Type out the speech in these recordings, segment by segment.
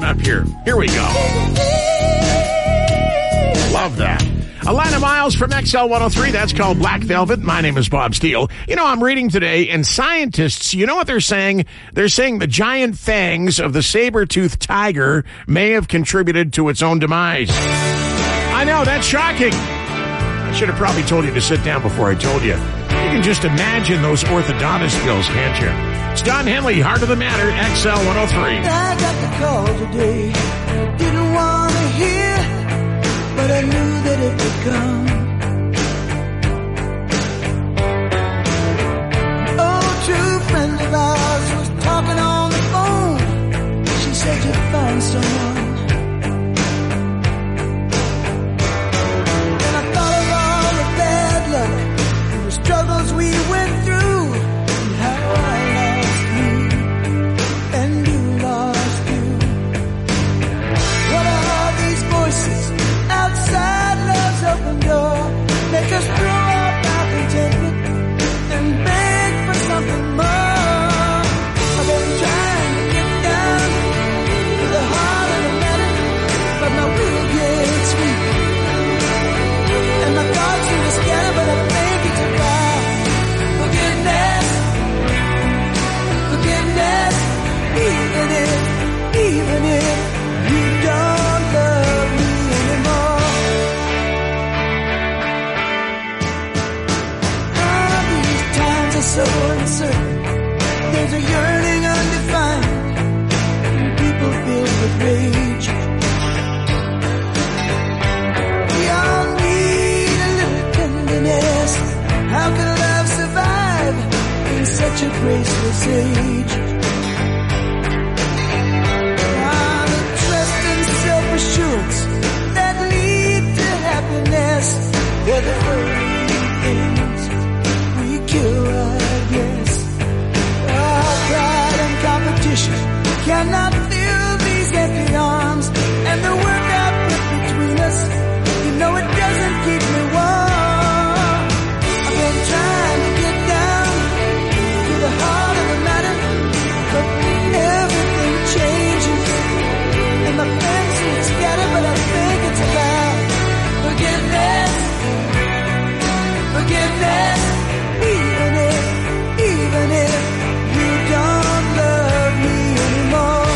up here. Here we go. Love that. Alana Miles from XL 103. That's called Black Velvet. My name is Bob Steele. You know, I'm reading today, and scientists, you know what they're saying? They're saying the giant fangs of the saber-toothed tiger may have contributed to its own demise. I know, that's shocking. I should have probably told you to sit down before I told you. You can just imagine those orthodontist skills, can't you? It's Don Henley, Heart of the Matter, XL 103. I got the call today. Didn't want to hear, but I knew that it would come. Oh, true friend of ours was talking on the phone. She said you found someone. And I thought of all the bad luck and the struggles we went through, and how I lost you and you lost you. What are all these voices outside love's open door? Make us throw up our contentment and beg for something more. I've been trying to get down to the heart of the matter, but my will gets weak, and my thoughts seem to scatter, but I think it's about forgiveness, forgiveness, even if you don't love me anymore. These times are so uncertain. There's a yearning undefined, and people filled with rage. We all need a little tenderness. How can love survive in such a graceless age? The trust and self-assurance that lead to happiness, they're the only things we kill, I guess. Pride and competition cannot fill these empty arms, and the work I put between us, you know it doesn't keep me warm. I've been trying to get down to the heart of the matter, but everything changes, and my plans seem to scatter, but I think it's about forgiveness, forgiveness, even if you don't love me anymore.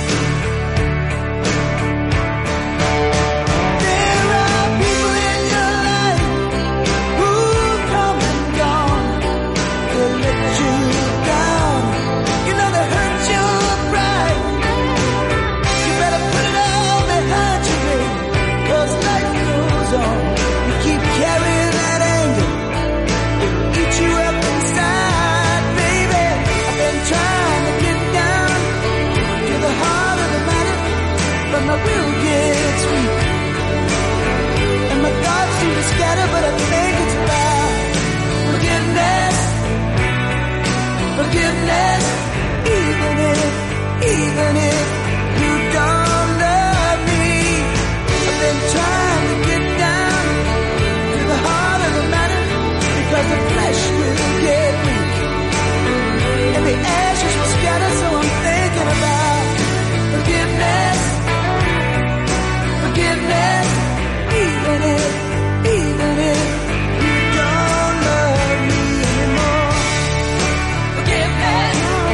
There are people in your life who come and gone. They let you down. You know they hurt your pride. You better put it all behind you, baby, 'cause life goes on. You keep carrying that anger, it'll eat you up inside, baby. I've been trying to get down to the heart of the matter, but my will gets weak, and my thoughts seem to scatter, but I think it's about forgiveness, forgiveness, even if you don't love me. I've been trying to get down to the heart of the matter, because the flesh will get weak, and the ashes will scatter, so I'm thinking about forgiveness, forgiveness, even if you don't love me anymore. Forgiveness,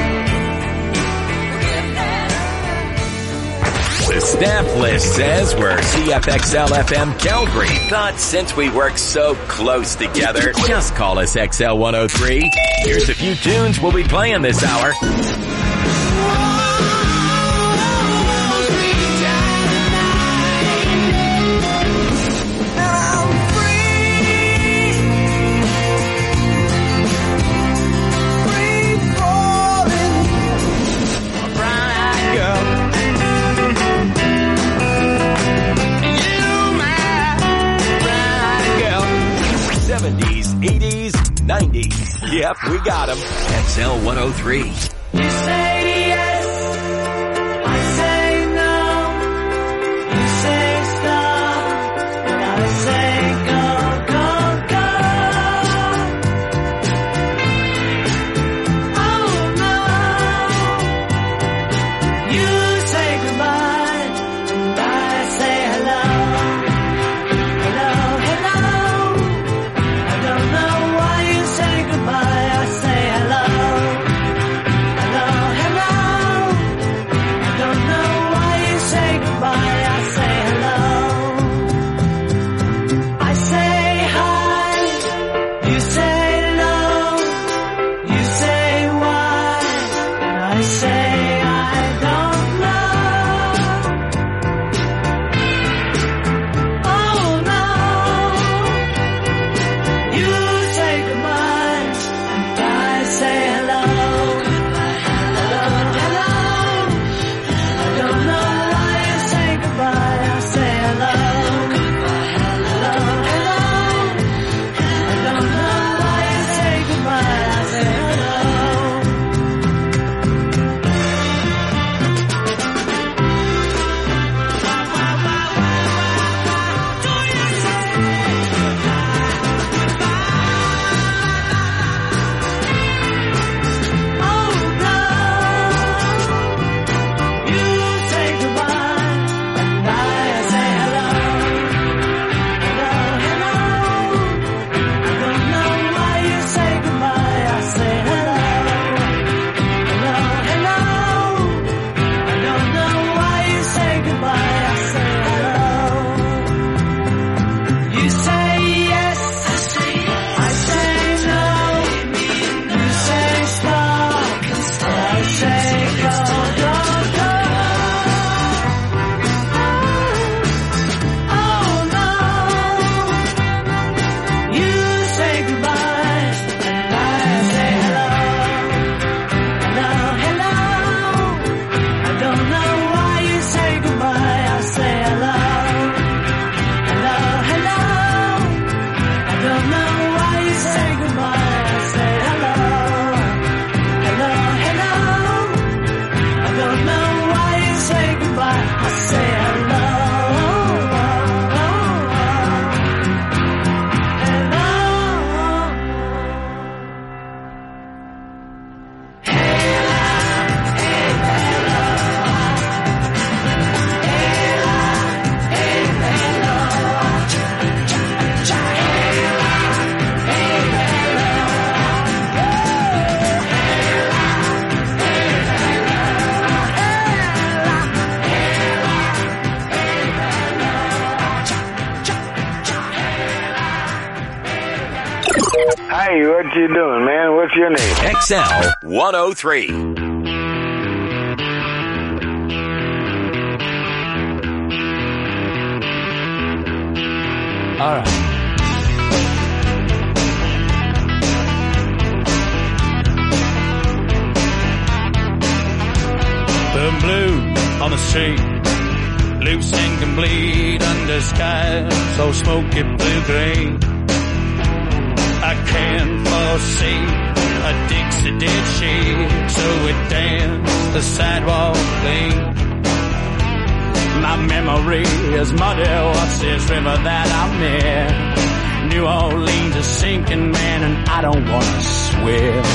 forgiveness. The staff list says we're CFXL FM Calgary. Thought since we work so close together, just call us XL 103. Here's a few tunes we'll be playing this hour. Yep, we got him. XL 103. You say yes, I say no. You say stop, and I say go, go, go. Oh no, you say goodbye. Hey, what you doing, man? What's your name? XL 103. All right. Boom blue on the street, loose and complete under sky so smoky blue-green. I can't foresee a Dixie did she, so it danced the sidewalk clean. My memory is muddy, what's this river that I'm in? New Orleans is sinking, man, and I don't want to swim.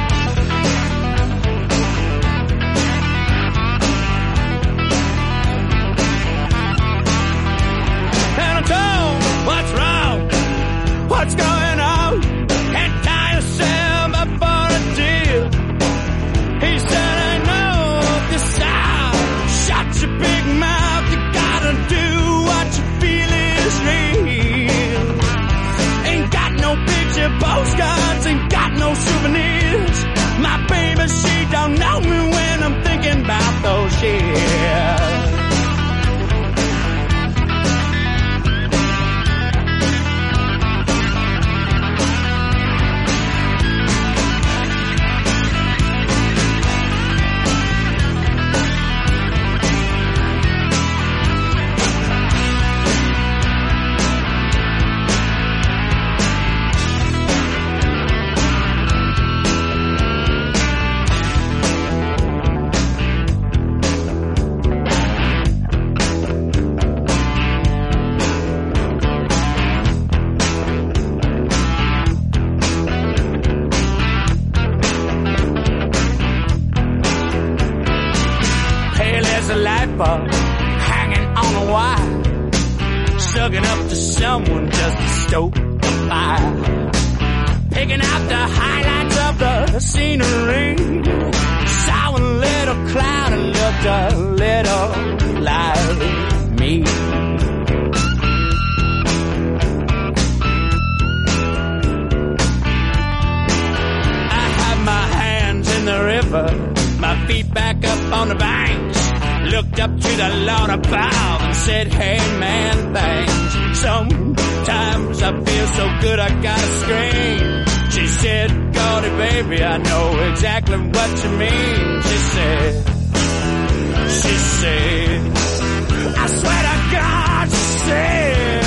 And I'm told, what's wrong? What's going on? Can't tie yourself up for a deal. He said, I know this side. Shut your big mouth. You gotta do what you feel is real. Ain't got no picture postcards, ain't got no souvenirs. My baby, she don't know me when I'm thinking about those years. Hanging on a wire, sucking up to someone just to stoke the fire, picking out the highlights of the scenery. Saw a little cloud and looked a little like me. I had my hands in the river, my feet back up on the banks. Looked up to the Lord above and said, hey man, thanks. Sometimes I feel so good I gotta scream. She said, Gordy baby, I know exactly what you mean. She said, I swear to God, she said,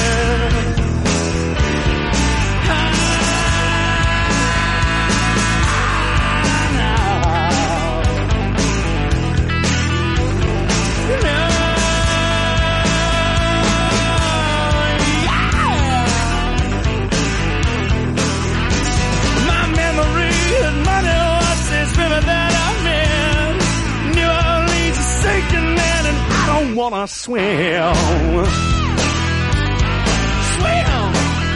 wanna swim. Swim.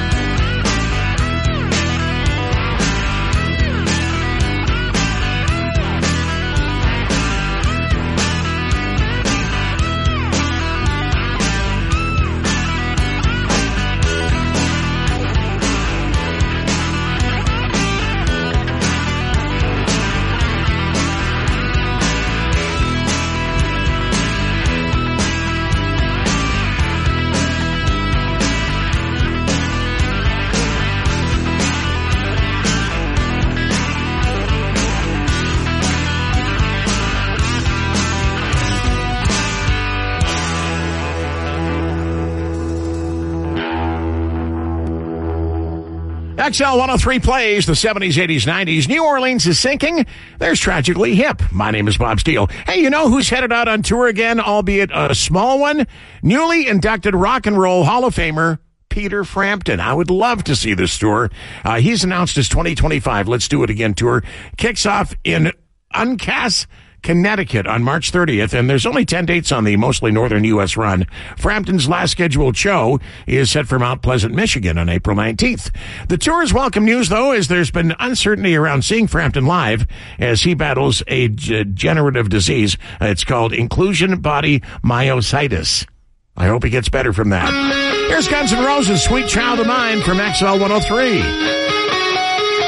XL 103 plays the 70s, 80s, 90s. New Orleans is sinking. There's Tragically Hip. My name is Bob Steele. Hey, you know who's headed out on tour again, albeit a small one? Newly inducted Rock and Roll Hall of Famer Peter Frampton. I would love to see this tour. He's announced his 2025 Let's Do It Again tour. Kicks off in Uncas, Connecticut on March 30th, and there's only 10 dates on the mostly northern U.S. run. Frampton's last scheduled show is set for Mount Pleasant, Michigan on April 19th. The tour's welcome news, though, as there's been uncertainty around seeing Frampton live as he battles a degenerative disease. It's called inclusion body myositis. I hope he gets better from that. Here's Guns N' Roses' Sweet Child of Mine from XL 103.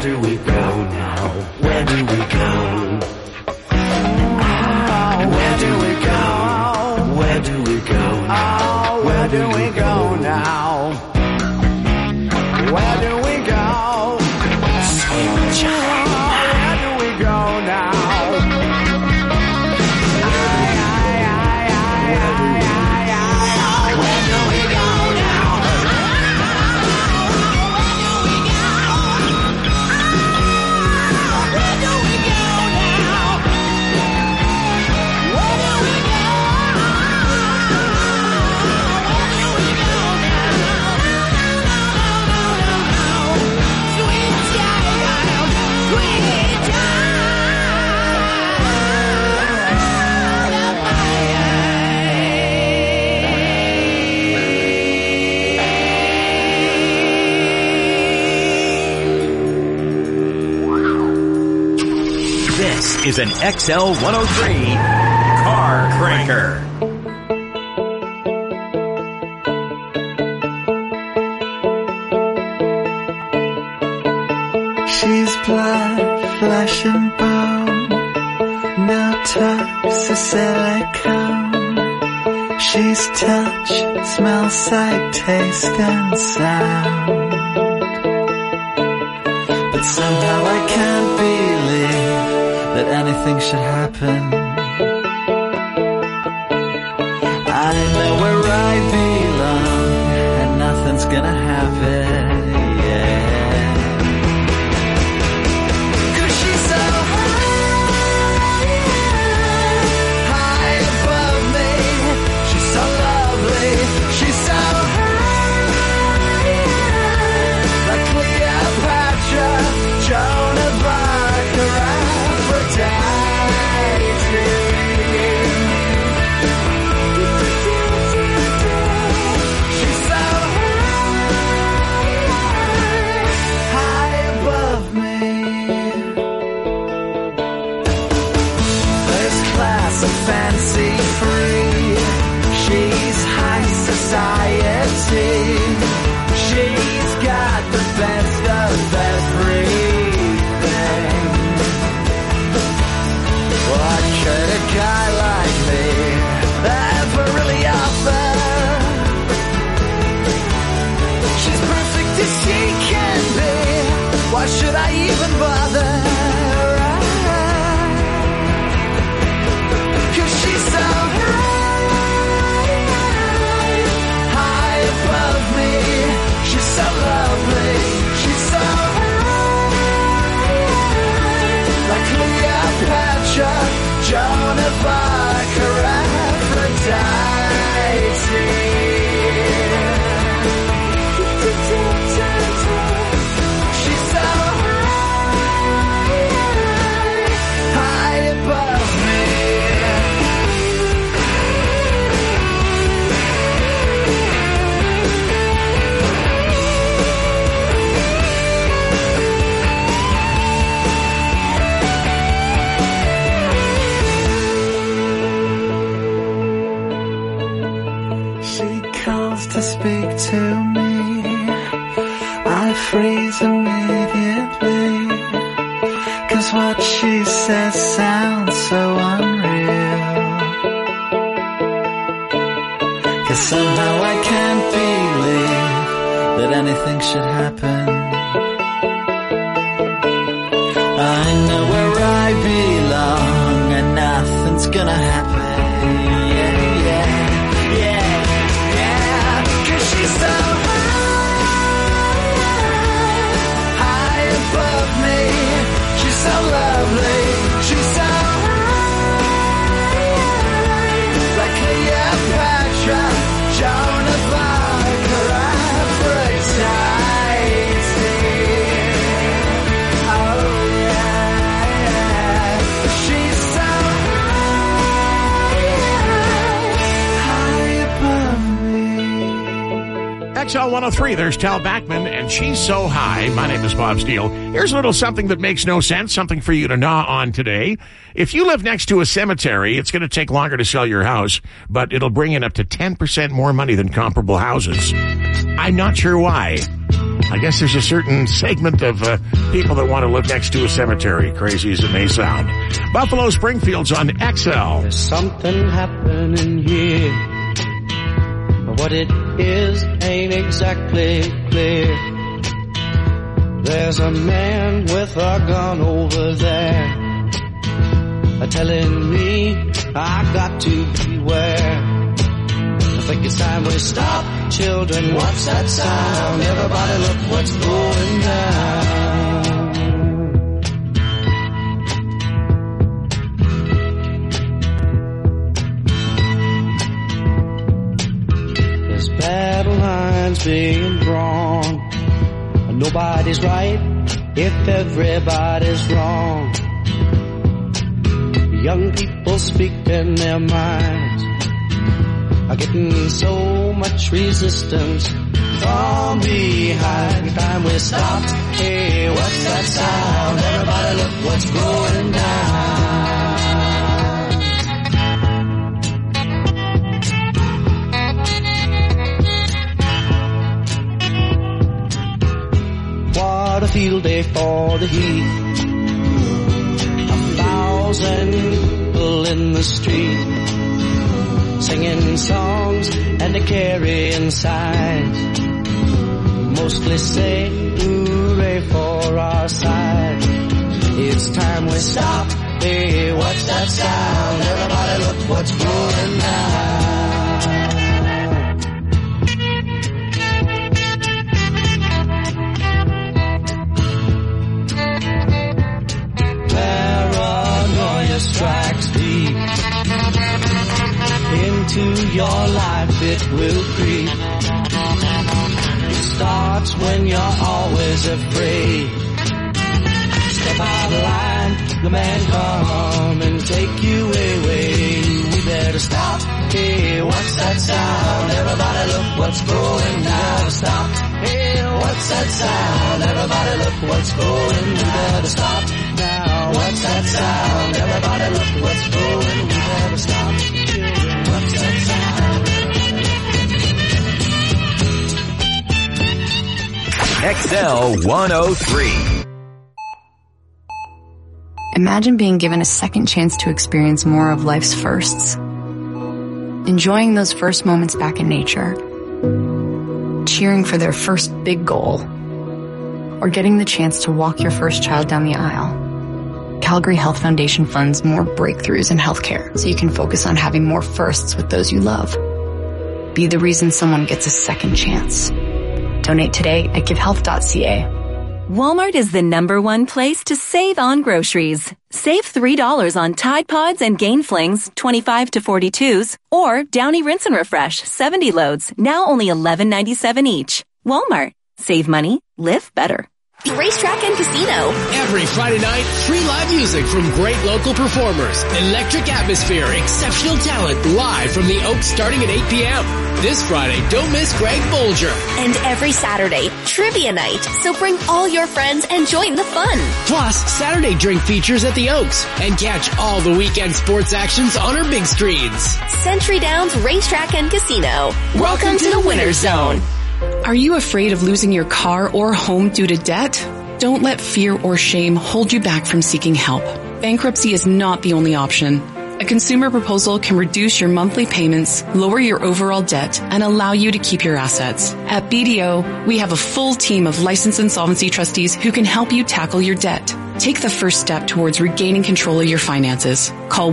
do we go now? Where do we go? Where do we go? Where do we go now? Where do we go now? Where do we go? Sweet child, where do we go now? This is an XL 103 Car Cranker. She's blood, flesh and bone, no tops or silicone. She's touch, smell, sight, taste and sound. But somehow I can't believe that anything should happen. I know where I belong, and nothing's gonna happen, yeah. 'Cause she's so high above me. She's so lovely. She's so high, like Cleopatra, Joan of Arc, or she's so high above me. First class and fancy free. She's high society. She's got the best of everything. What could a guy like me ever really offer? She's perfect as she can be. Why should I even bother? 'Cause she's so high above me. She's so lovely. She's so like Cleopatra, Joan of Arc, or Aphrodite. She's so high above me. To speak to me, I freeze immediately, 'cause what she says sounds so unreal. 'Cause somehow I can't believe that anything should happen. I know where I belong, and nothing's gonna happen. She's so high above me. She's so lovely. She's so like Cleopatra, Joan of Arc, or Aphrodite. Oh yeah. She's so high above me. XL 103, there's Tal Bachman, and she's so high. My name is Bob Steele. Here's a little something that makes no sense, something for you to gnaw on today. If you live next to a cemetery, it's going to take longer to sell your house, but it'll bring in up to 10% more money than comparable houses. I'm not sure why. I guess there's a certain segment of people that want to live next to a cemetery, crazy as it may sound. Buffalo Springfield's on XL. There's something happening here, but what it is ain't exactly clear. There's a man with a gun over there, telling me I got to beware. I think it's time we stop, children. What's that sound? Everybody look what's going down. There's battle lines being drawn. Nobody's right if everybody's wrong. Young people speaking their minds are getting so much resistance from behind. Time we stop. Hey, what's that sound? Everybody look what's going down. What a field day for the heat. 1,000 people in the street, singing songs and they're carrying signs, mostly say hooray for our side. It's time we stop. Hey, what's that sound? Everybody look what's going down. Strikes deep into your life, it will creep. It starts when you're always afraid. Step out of line, the man come and take you away. We better stop. Hey, what's that sound? Everybody look what's going down. Stop. Hey, what's that sound? Everybody look what's going. We better stop now. What's that sound? Everybody look what's going. We better stop. What's that sound? XL 103. Imagine being given a second chance to experience more of life's firsts. Enjoying those first moments back in nature. Cheering for their first big goal. Or getting the chance to walk your first child down the aisle. Calgary Health Foundation funds more breakthroughs in healthcare so you can focus on having more firsts with those you love. Be the reason someone gets a second chance. Donate today at givehealth.ca. Walmart is the #1 place to save on groceries. Save $3 on Tide Pods and Gain Flings, 25 to 42s, or Downy Rinse and Refresh, 70 loads, now only $11.97 each. Walmart. Save money, live better. Racetrack and Casino. Every Friday night, free live music from great local performers, electric atmosphere, exceptional talent, live from the Oaks starting at 8 p.m. This Friday, don't miss Greg Bolger. And every Saturday, trivia night. So bring all your friends and join the fun. Plus, Saturday drink features at the Oaks. And catch all the weekend sports actions on our big screens. Century Downs Racetrack and Casino. Welcome to the Winner's Zone. Are you afraid of losing your car or home due to debt? Don't let fear or shame hold you back from seeking help. Bankruptcy is not the only option. A consumer proposal can reduce your monthly payments, lower your overall debt, and allow you to keep your assets. At BDO, we have a full team of licensed insolvency trustees who can help you tackle your debt. Take the first step towards regaining control of your finances. Call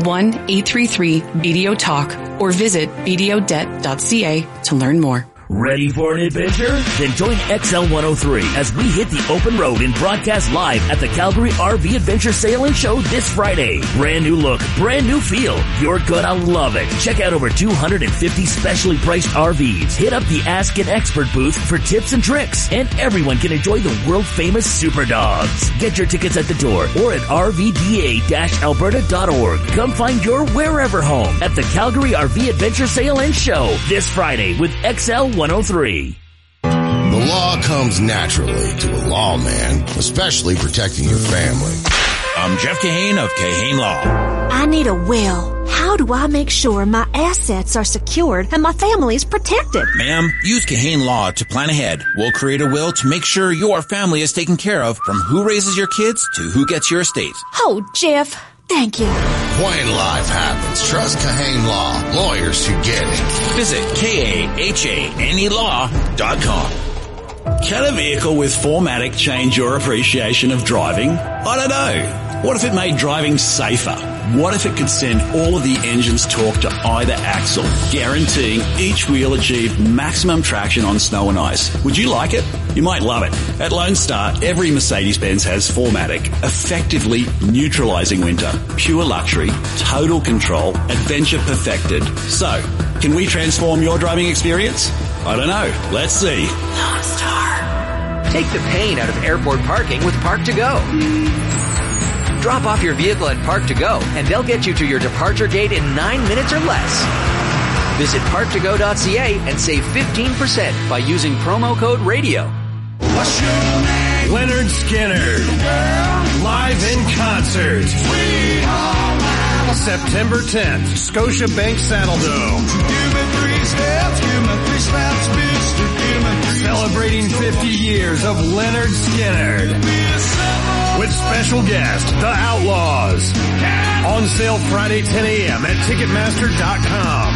1-833-BDO-TALK or visit bdodebt.ca to learn more. Ready for an adventure? Then join XL 103 as we hit the open road and broadcast live at the Calgary RV Adventure Sale and Show this Friday. Brand new look, brand new feel. You're gonna love it. Check out over 250 specially priced RVs. Hit up the Ask an Expert booth for tips and tricks. And everyone can enjoy the world famous Super Dogs. Get your tickets at the door or at rvda-alberta.org. Come find your wherever home at the Calgary RV Adventure Sale and Show this Friday with XL 103. The law comes naturally to a lawman, especially protecting your family. I'm Jeff Kahane of Kahane Law. I need a will. How do I make sure my assets are secured and my family's protected? Ma'am, use Kahane Law to plan ahead. We'll create a will to make sure your family is taken care of, from who raises your kids to who gets your estate. Oh, Jeff, thank you. When life happens, trust Kahane Law. Lawyers who get it. Visit KAHANElaw.com. Can a vehicle with 4MATIC change your appreciation of driving? I don't know. What if it made driving safer? What if it could send all of the engine's torque to either axle, guaranteeing each wheel achieved maximum traction on snow and ice? Would you like it? You might love it. At Lone Star, every Mercedes-Benz has 4MATIC, effectively neutralizing winter. Pure luxury, total control, adventure perfected. So, can we transform your driving experience? I don't know. Let's see. Lone Star. Take the pain out of airport parking with Park to Go. Drop off your vehicle at Park to Go, and they'll get you to your departure gate in 9 minutes or less. Visit parktogo.ca and save 15% by using promo code RADIO. Leonard Skinner, live in concert. September 10th, Scotiabank Saddle Dome. Give me 3 steps, give me 3 slaps, bitch. Give me 3 Celebrating 50 years of Leonard Skinner. With special guest, The Outlaws. On sale Friday 10 a.m. at Ticketmaster.com.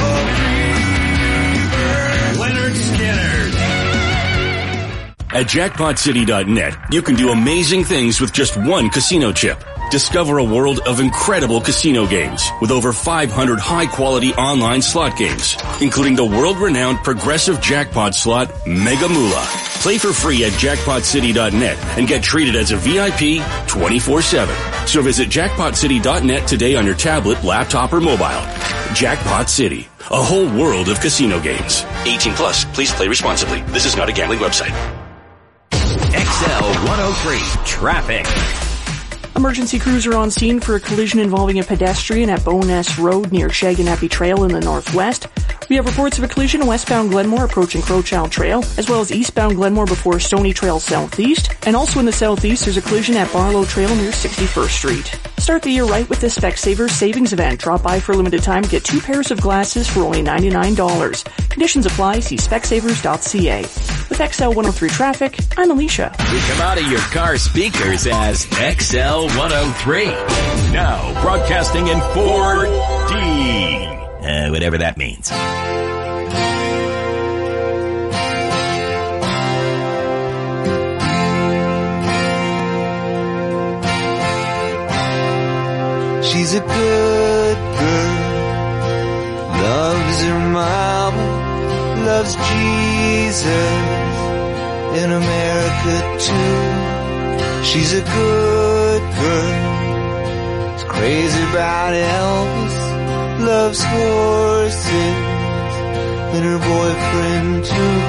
Leonard Skinner. At JackpotCity.net, you can do amazing things with just one casino chip. Discover a world of incredible casino games with over 500 high-quality online slot games, including the world-renowned progressive jackpot slot Mega Moolah. Play for free at JackpotCity.net and get treated as a VIP 24/7. So visit JackpotCity.net today on your tablet, laptop, or mobile. Jackpot City, a whole world of casino games. 18 plus, please play responsibly. This is not a gambling website. XL 103 Traffic. Emergency crews are on scene for a collision involving a pedestrian at Bowness Road near Shaganappi Trail in the northwest. We have reports of a collision westbound Glenmore approaching Crowchild Trail, as well as eastbound Glenmore before Stony Trail southeast. And also in the southeast, there's a collision at Barlow Trail near 61st Street. Start the year right with the Specsavers Savings Event. Drop by for a limited time to get 2 pairs of glasses for only $99. Conditions apply. See Specsavers.ca. With XL 103 Traffic, I'm Alicia. We come out of your car speakers as XL 103. Now, broadcasting in 4D. Whatever that means. She's a good girl, loves her mama, loves Jesus, in America too. She's a good girl, is crazy about Elvis, loves horses, and her boyfriend too.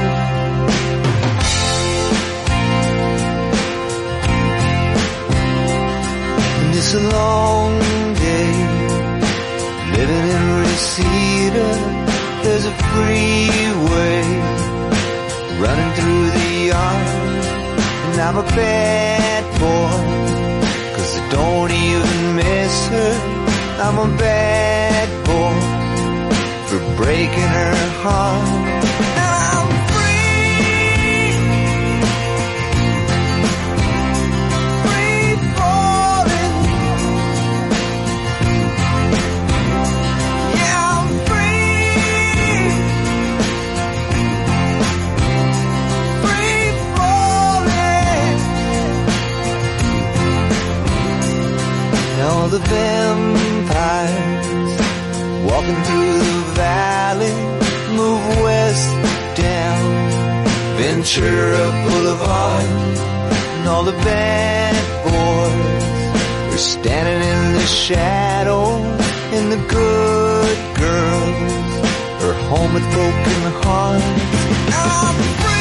And it's a long day, living in Reseda. There's a freeway running through the yard, and I'm a bad boy, 'cause I don't even miss her. I'm a bad boy for breaking her heart. Now I'm free, free falling. Yeah, I'm free, free falling. Now the vampires walking through the valley move west down Ventura Boulevard, and all the bad boys are standing in the shadow, and the good girls are home with broken hearts. I'm free.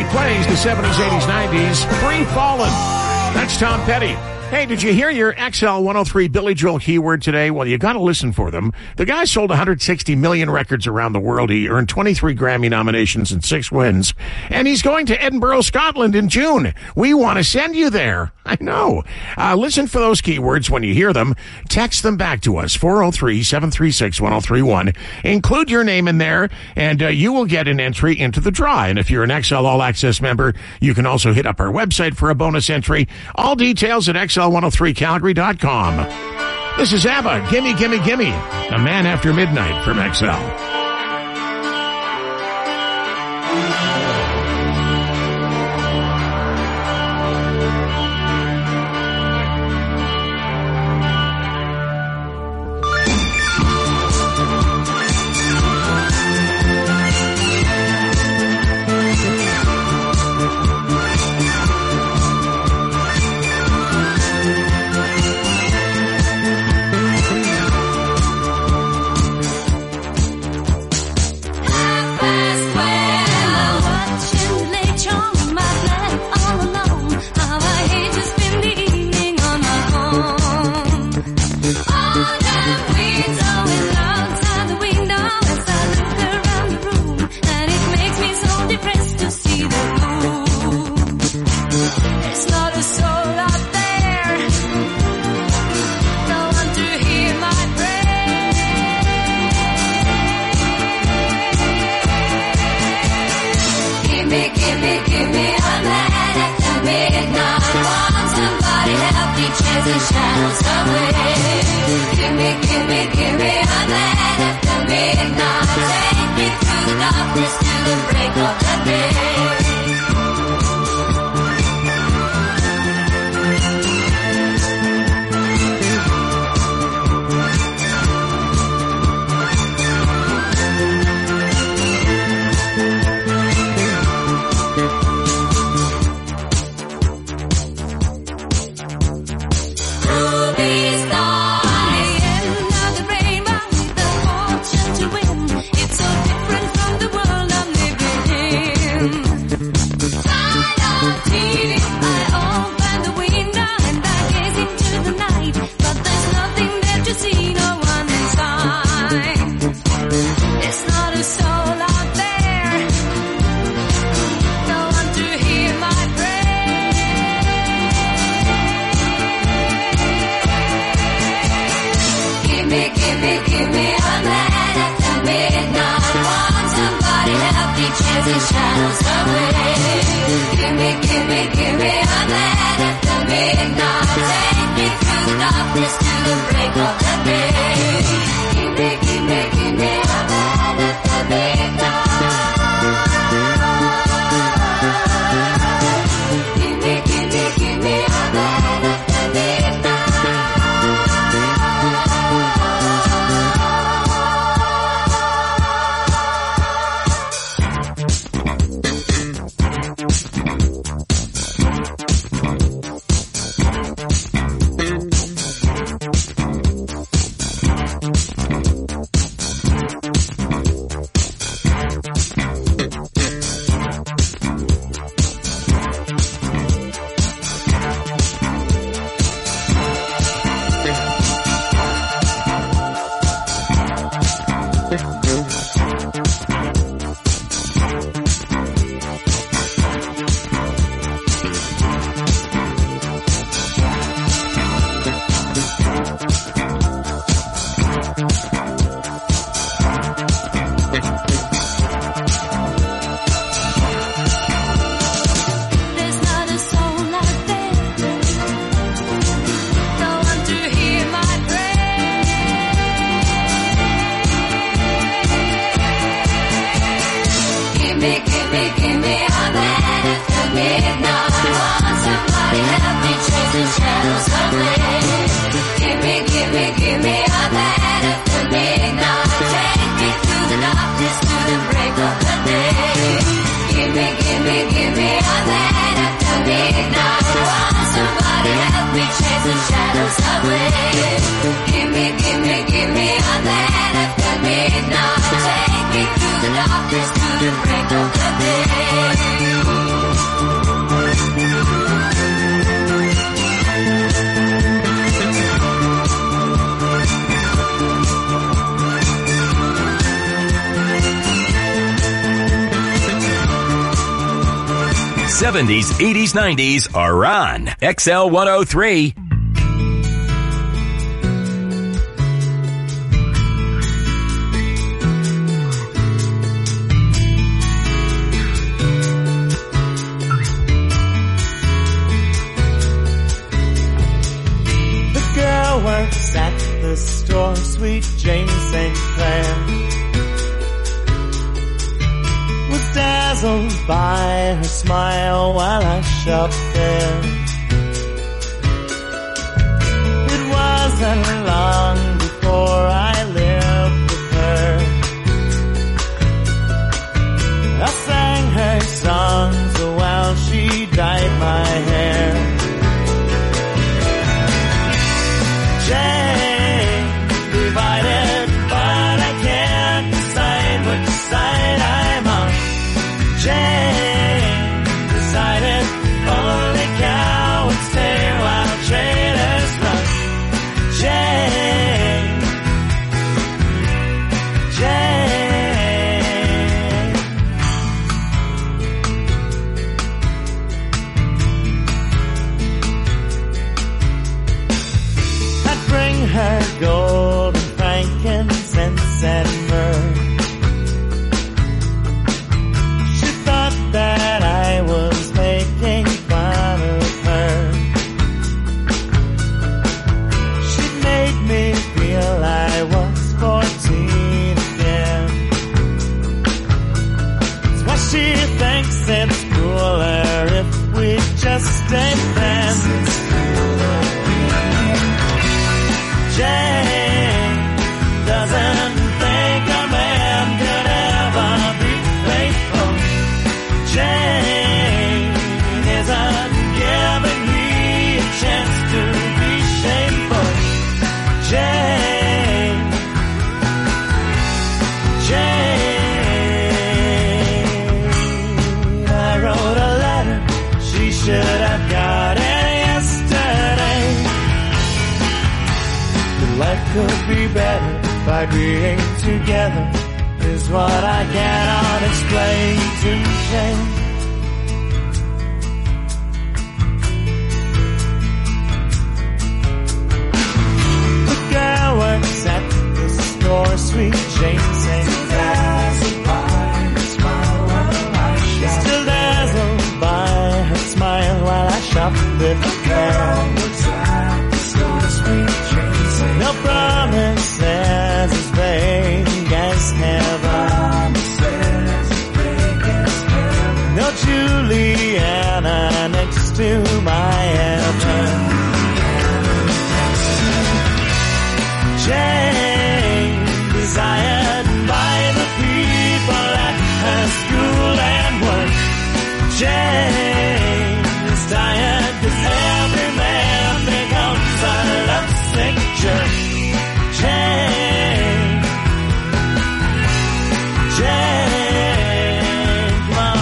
plays the 70s, 80s, 90s. Free Fallin'. That's Tom Petty. Hey, did you hear your XL 103 Billy Joel keyword today? Well, you got to listen for them. The guy sold 160 million records around the world. He earned 23 Grammy nominations and 6 wins. And he's going to Edinburgh, Scotland in June. We want to send you there. I know. Listen for those keywords when you hear them. Text them back to us, 403-736-1031. Include your name in there, and you will get an entry into the draw. And if you're an XL All Access member, you can also hit up our website for a bonus entry. All details at XL103Calgary.com. This is ABBA, Gimme, Gimme, Gimme, A Man After Midnight from XL. 70s, 80s, 90s are on XL 103. The girl works at the store, sweet Jane St. Clair. Was dazzled by her smile while I shopped there. It wasn't long before I lived with her. I sang her songs while she dyed my hair. Jane, divided, but I can't decide which side I'm on. Jane decided only cowards stay while traitors run. Jane, Jane. I'd bring her gold and frankincense and myrrh. That I was making fun of her. She made me feel I was 14 again. That's why she thinks it's cooler if we just stay friends. Jane doesn't think a man could ever be faithful. Jane isn't giving me a chance to be shameful. Jane, Jane. I wrote a letter, she should have got it yesterday. That life could be better by being together is what I cannot explain to Jane. The girl works at the store, sweet Jane St. Clair. Still dazzled by her smile while I shop with her. No promises as vague as heaven. No Juliana next to my heaven. Jane, desired by the people at her school and work. Jane is tired 'cause every man becomes a lovesick jerk. Jane, Jane, come on.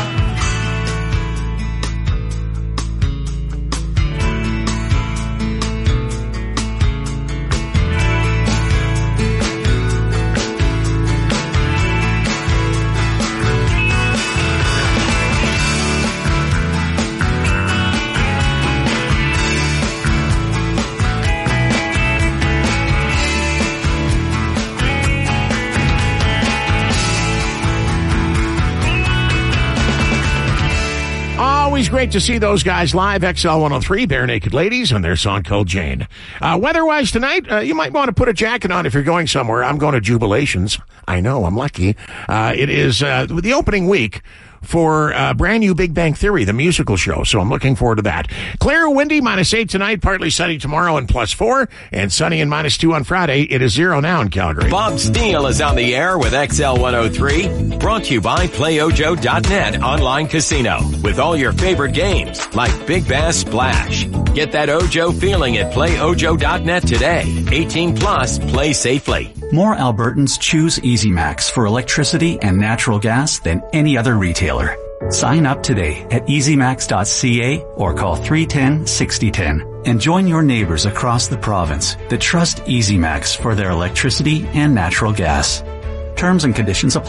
Always great to see those guys live. XL 103, Bare Naked Ladies, and their song called Jane. Weather-wise tonight, you might want to put a jacket on if you're going somewhere. I'm going to Jubilations. I know, I'm lucky. It is the opening week for brand new Big Bang Theory, the musical show. So I'm looking forward to that. Clear, windy, -8 tonight, partly sunny tomorrow and +4, and sunny and -2 on Friday. It is 0 now in Calgary. Bob Steele is on the air with XL 103, brought to you by PlayOjo.net online casino with all your favorite games like Big Bass Splash. Get that Ojo feeling at PlayOjo.net today. 18 plus, play safely. More Albertans choose EasyMax for electricity and natural gas than any other retailer. Sign up today at easymax.ca or call 310-6010 and join your neighbors across the province that trust EasyMax for their electricity and natural gas. Terms and conditions apply.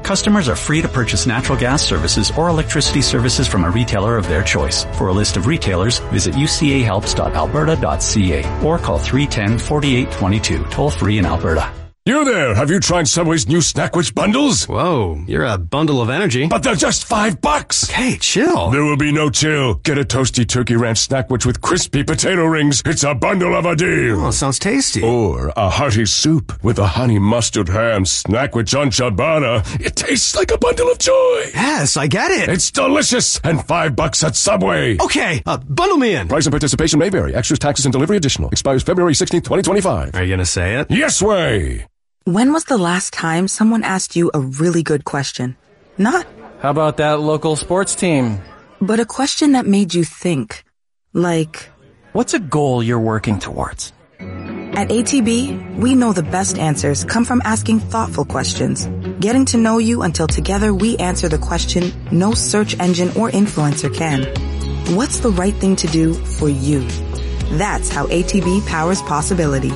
Customers are free to purchase natural gas services or electricity services from a retailer of their choice. For a list of retailers, visit ucahelps.alberta.ca or call 310-4822, toll free in Alberta. You there, have you tried Subway's new Snackwich bundles? Whoa, you're a bundle of energy. But they're just $5. Hey, chill. There will be no chill. Get a toasty turkey ranch Snackwich with crispy potato rings. It's a bundle of a deal. Oh, sounds tasty. Or a hearty soup with a honey mustard ham Snackwich on ciabatta. It tastes like a bundle of joy. Yes, I get it. It's delicious and $5 at Subway. Okay, bundle me in. Price and participation may vary. Extras, taxes, and delivery additional. Expires February 16th, 2025. Are you gonna say it? Yes way. When was the last time someone asked you a really good question? Not, how about that local sports team? But a question that made you think. Like, what's a goal you're working towards? At ATB, we know the best answers come from asking thoughtful questions. Getting to know you until together we answer the question no search engine or influencer can. What's the right thing to do for you? That's how ATB powers possibility.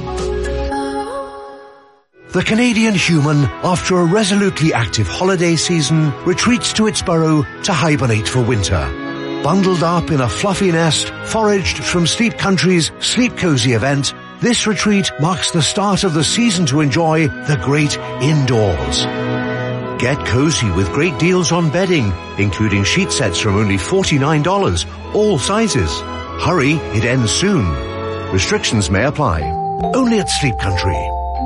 The Canadian human, after a resolutely active holiday season, retreats to its burrow to hibernate for winter. Bundled up in a fluffy nest, foraged from Sleep Country's Sleep Cozy event, this retreat marks the start of the season to enjoy the great indoors. Get cozy with great deals on bedding, including sheet sets from only $49, all sizes. Hurry, it ends soon. Restrictions may apply. Only at Sleep Country.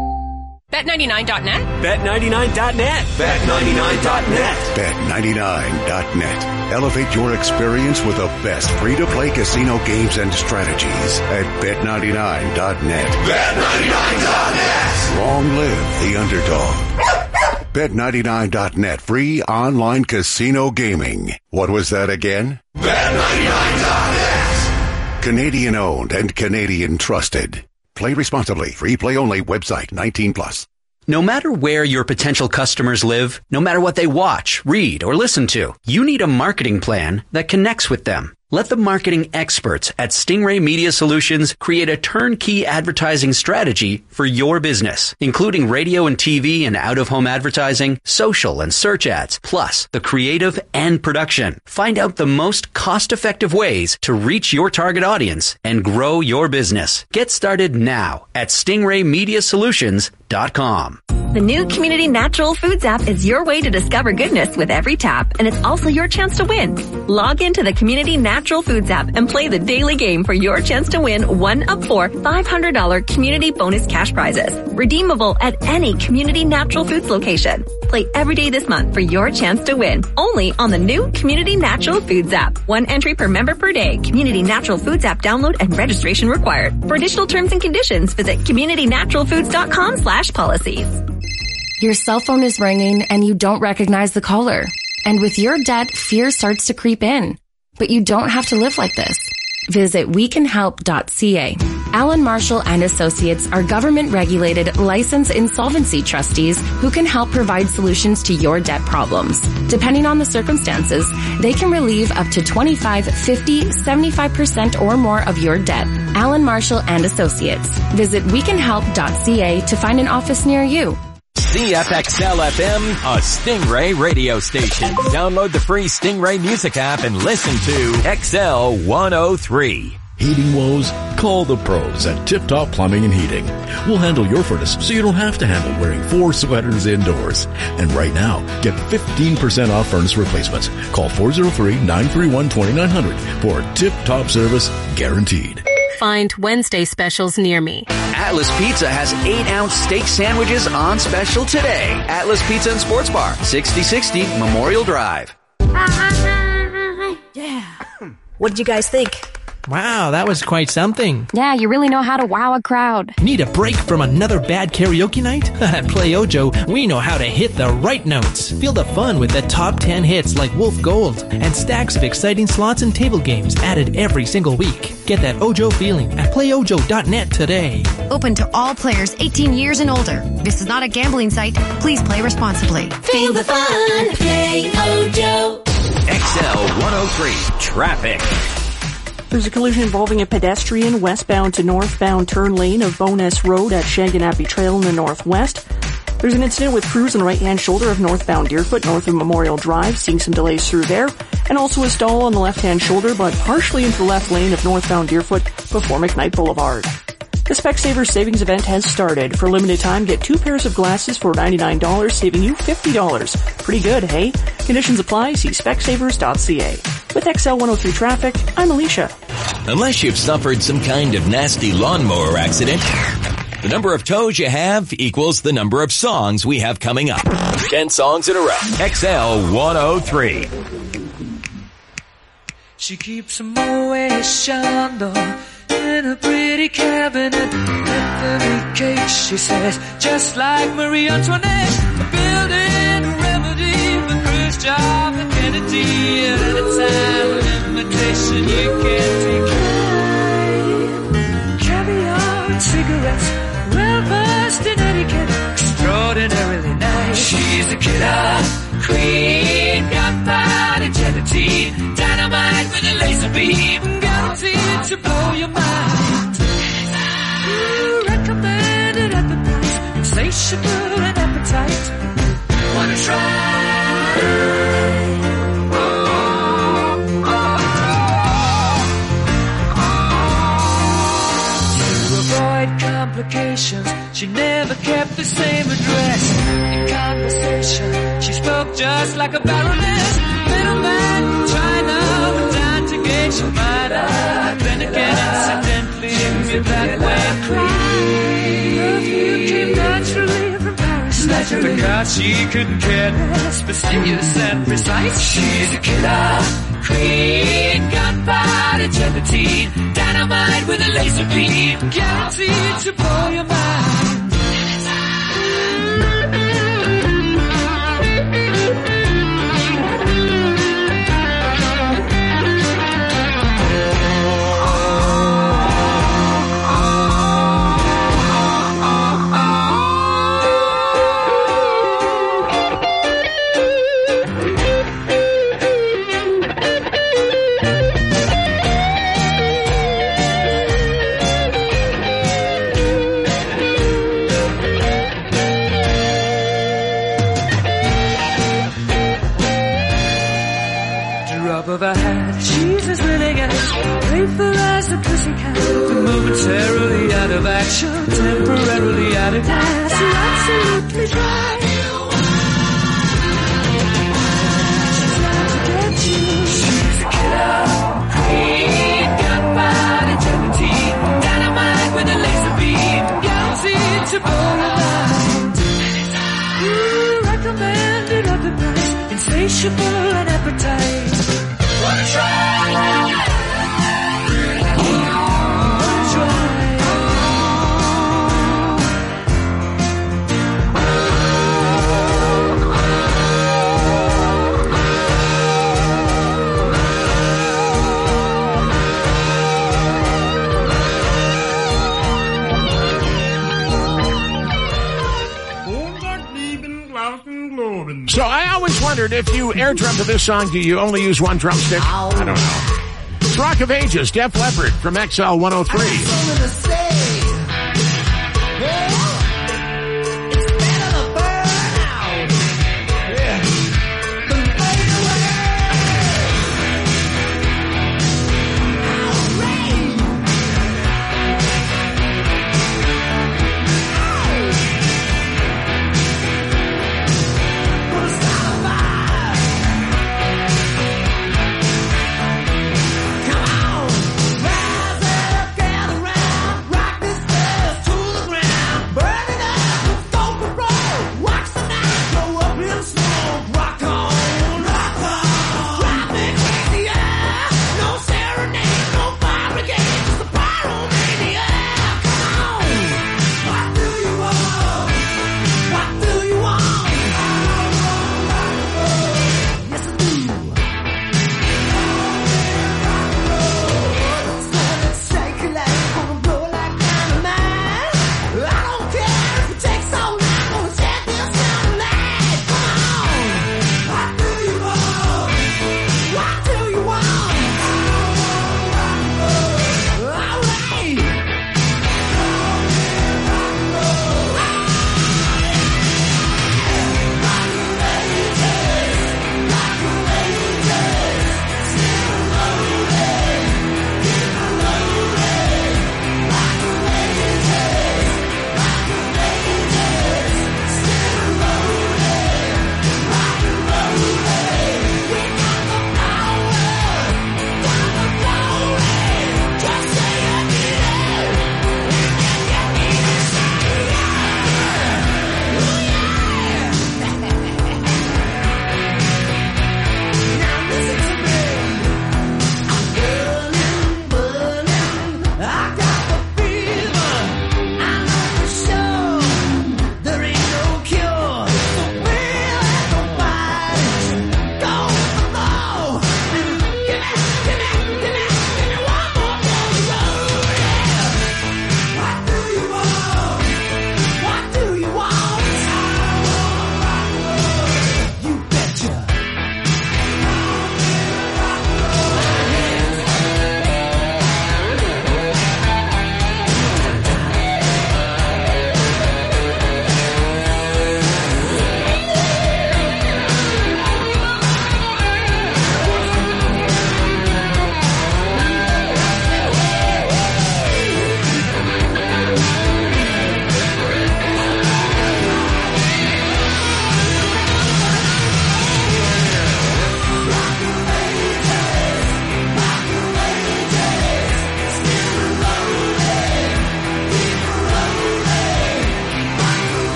Bet99.net? Bet99.net. Bet99.net. Bet99.net. Elevate your experience with the best free-to-play casino games and strategies at Bet99.net. Bet99.net. Long live the underdog. Bet99.net. Free online casino gaming. What was that again? Bet99.net. Canadian owned and Canadian trusted. Play responsibly. Free play only. Website 18+. No matter where your potential customers live, no matter what they watch, read, or listen to, you need a marketing plan that connects with them. Let the marketing experts at Stingray Media Solutions create a turnkey advertising strategy for your business, including radio and TV and out-of-home advertising, social and search ads, plus the creative and production. Find out the most cost-effective ways to reach your target audience and grow your business. Get started now at StingrayMediaSolutions.com. The new Community Natural Foods app is your way to discover goodness with every tap, and it's also your chance to win. Log into the Community Natural Foods app and play the daily game for your chance to win one of 4 $500 community bonus cash prizes, redeemable at any Community Natural Foods location. Play every day this month for your chance to win, only on the new Community Natural Foods app. 1 entry per member per day. Community Natural Foods app download and registration required. For additional terms and conditions, visit communitynaturalfoods.com/policies. Your cell phone is ringing and you don't recognize the caller. And with your debt, fear starts to creep in. But you don't have to live like this. Visit wecanhelp.ca. Alan Marshall and Associates are government-regulated, licensed insolvency trustees who can help provide solutions to your debt problems. Depending on the circumstances, they can relieve up to 25, 50, 75% or more of your debt. Alan Marshall and Associates. Visit wecanhelp.ca to find an office near you. CFXL FM, a Stingray radio station. Download the free Stingray music app and listen to XL 103. Heating woes? Call the pros at Tip Top Plumbing and Heating. We'll handle your furnace so you don't have to handle wearing 4 sweaters indoors. And right now, get 15% off furnace replacements. Call 403-931-2900 for Tip Top service guaranteed. Find Wednesday specials near me. Atlas Pizza has 8-ounce steak sandwiches on special today. Atlas Pizza and Sports Bar, 6060 Memorial Drive. Yeah. What did you guys think? Wow, that was quite something. Yeah, you really know how to wow a crowd. Need a break from another bad karaoke night? At Play Ojo, we know how to hit the right notes. Feel the fun with the top 10 hits like Wolf Gold and stacks of exciting slots and table games added every single week. Get that Ojo feeling at playojo.net today. Open to all players 18 years and older. This is not a gambling site. Please play responsibly. Feel the fun. Play Ojo. XL 103 Traffic. There's a collision involving a pedestrian westbound to northbound turn lane of Bowness Road at Shaganappy Trail in the northwest. There's an incident with crews on the right-hand shoulder of northbound Deerfoot, north of Memorial Drive, seeing some delays through there. And also a stall on the left-hand shoulder, but partially into the left lane of northbound Deerfoot before McKnight Boulevard. The Specsavers savings event has started. For a limited time, get 2 pairs of glasses for $99, saving you $50. Pretty good, hey? Conditions apply. See specsavers.ca. With XL103 Traffic, I'm Alicia. Unless you've suffered some kind of nasty lawnmower accident, the number of toes you have equals the number of songs we have coming up. 10 songs in a row. XL103. She keeps a Moet Chandon in a pretty cabinet. Anthony cake, she says, just like Marie Antoinette. Building a remedy for Khrushchev and Kennedy. At any time, an invitation you can't decline. Caviar and cigarettes, well-versed in etiquette, extraordinarily nice. She's a killer queen, gunpowder gelatine, dynamite with a laser beam, guaranteed to blow your mind. Recommended at the price, insatiable and appetite. Wanna try? Complications. She never kept the same address. In conversation, she spoke just like a baroness. Middleman from China, but down to gauge your mind. Then again, incidentally, me that way. Perfume came naturally from Paris. Snatching the card, she couldn't care less. Fastidious and precise. She's a killer queen, gunpowder gelatine, dynamite with a laser beam, guaranteed to blow your mind. Of her hat, she's as willing as playful as the pussycat. Momentarily out of action, temporarily out of gas. You're absolutely dry. She's out to get you. She's a killer queen, gunpowder gelatine, dynamite with a laser beam, guaranteed to blow your mind. Recommended at the price, insatiable and appetite. Wanna try? So I always wondered, if you air drum to this song, do you only use one drumstick? I don't know. It's Rock of Ages, Def Leppard from XL103. Rise up, gather round.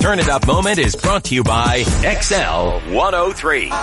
Turn It Up moment is brought to you by XL 103.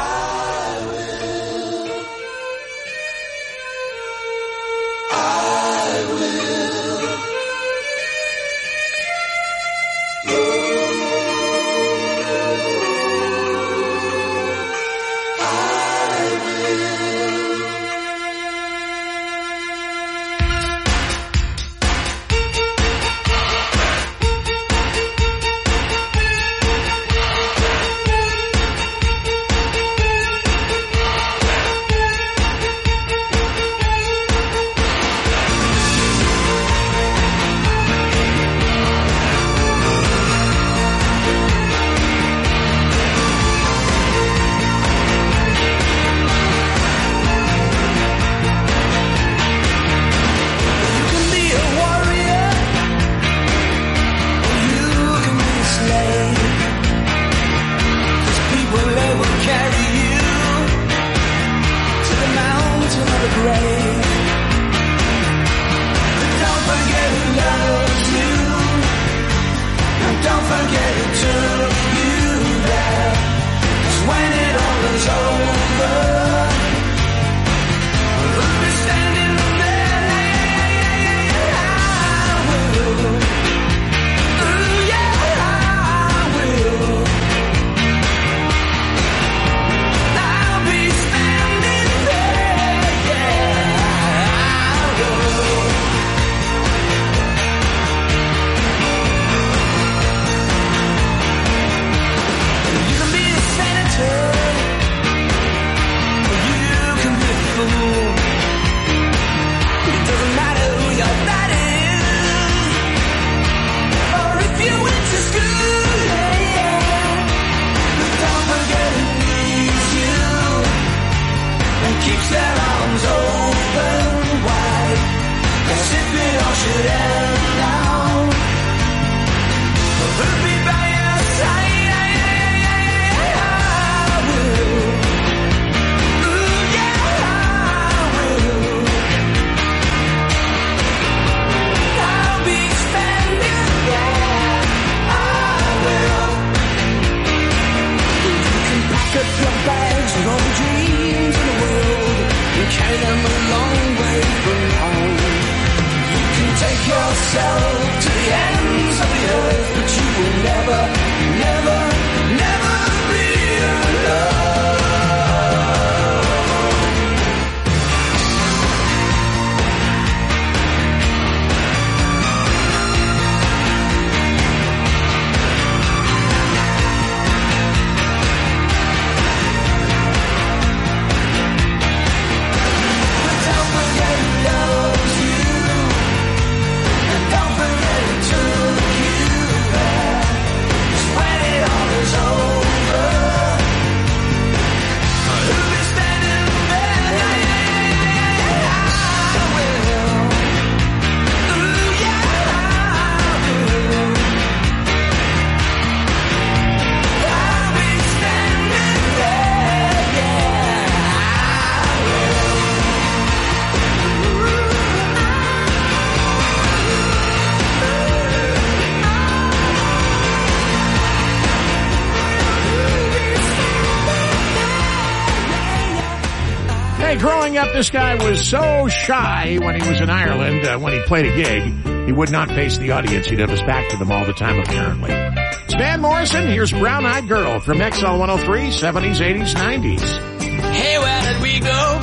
Growing up, this guy was so shy when he was in Ireland. When he played a gig, he would not face the audience. He'd have his back to them all the time, apparently. It's Van Morrison. Here's Brown Eyed Girl from XL 103, 70s, 80s, 90s. Hey, where did we go?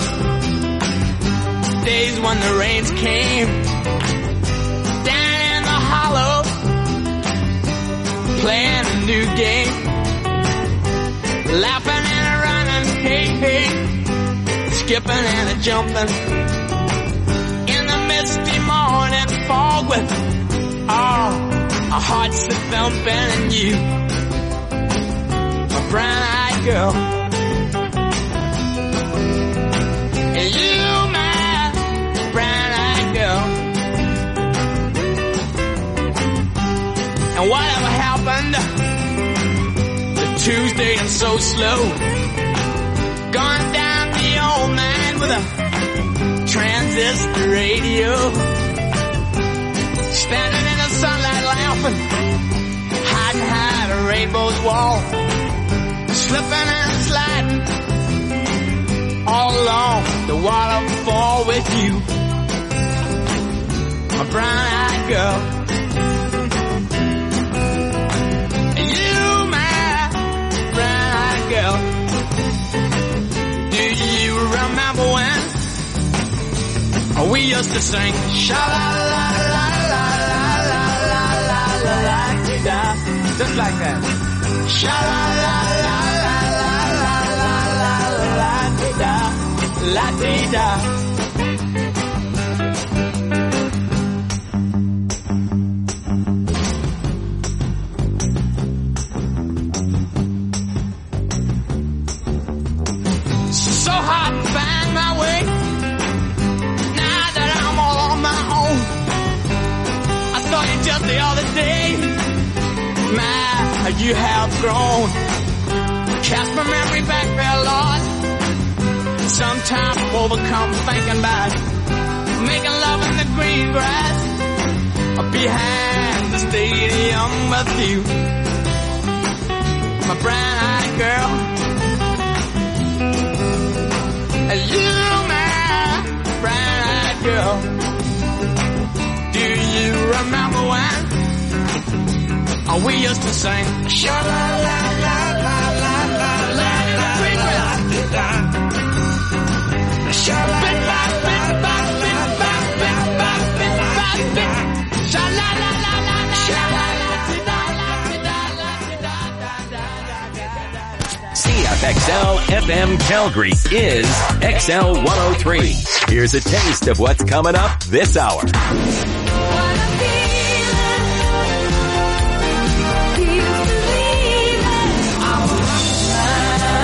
Days when the rains came. Down in the hollow, playing a new game. Laughing and running, hey, hey. Skipping and a jumping in the misty morning fog with our hearts a thumping, and you, my brown-eyed girl, and you, my brown-eyed girl. And whatever happened to Tuesday and so slow, gone down the old man with a transistor radio, standing in the sunlight laughing, hiding high to rainbows walk, slipping and sliding all along the waterfall with you, my brown-eyed girl. You, my brown-eyed girl. Do you remember when we used to sing sha-la-la-la-la-la-la-la-la-la-la-la-la-la-la, just like that. Sha-la-la-la-la-la-la-la-la-la-la-la-la-la. So hard to find my way now that I'm all on my own. I saw you just the other day, my, you have grown. Cast my memory back there, Lord. Sometimes I'm overcome thinking about making love in the green grass behind the stadium with you, my brown-eyed girl. You, my brown-eyed girl. Do you remember when we used to sing sha-la-la-la-la-la-la-la-la-la-la-la-la? CFXL FM Calgary is XL 103. Here's a taste of what's coming up this hour.